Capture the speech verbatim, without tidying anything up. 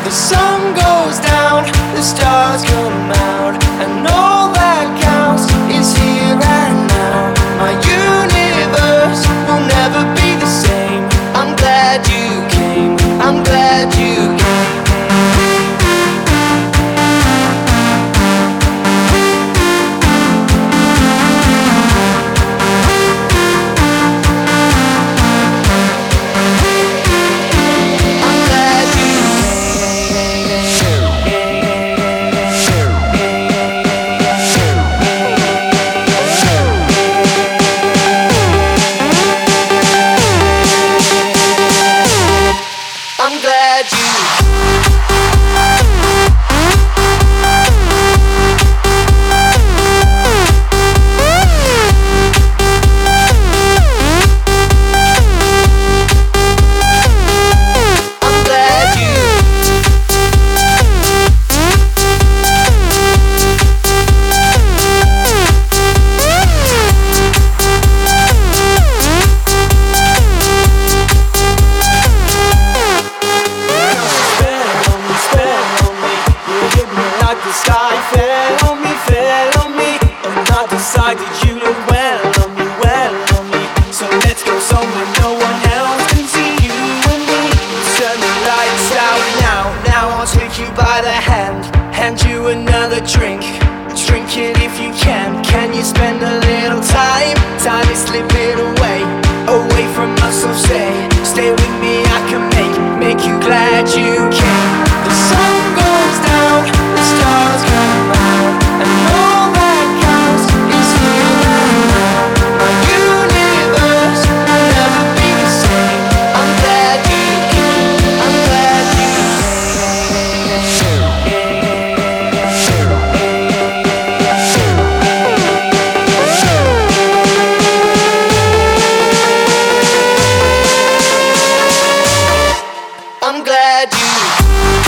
The sun goes down, the stars come out, and all that counts is here and now. My universe will never be the same. I'm glad you came, I'm glad you came. I'm glad you the sky fell on me, fell on me, and I decided you look well on me, well on me. So let's go somewhere no one else can see you and me. Turn the lights out now, now I'll take you by the hand, hand you another drink. Drink it if you can. Can you spend a little time? Time is slipping away, away from us, so stay, stay with me. I can make, make you glad you came. The sun goes down, the stars come out, and all that counts is here and now. My universe will never be the same. I'm glad you came, I'm glad you came. I'm glad you